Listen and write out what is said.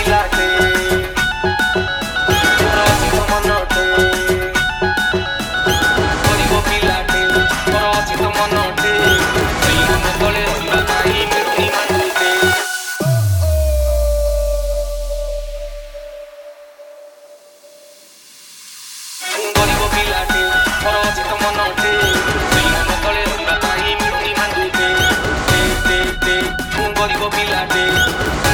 ପିଲାଟେ ମୋର ଅଛି ତ ମନଟେ ଗରିବ ପିଲାଟେ ମୋର ଅଛି ତ ମନଟେ ସେଇ ମନ ତଳେ ରହିବା ପାଇଁ ମିଳୁନି ମାଣ୍ଡୁଟେ ଗରିବ ପିଲାଟେ ମୋର ଅଛି ତ ମନଟେ ସେଇ ମନ ତଳେ ରହିବା ପାଇଁ ମିଳୁନି ମାଣ୍ଡୁଟେ ଗରିବ ପିଲାଟେ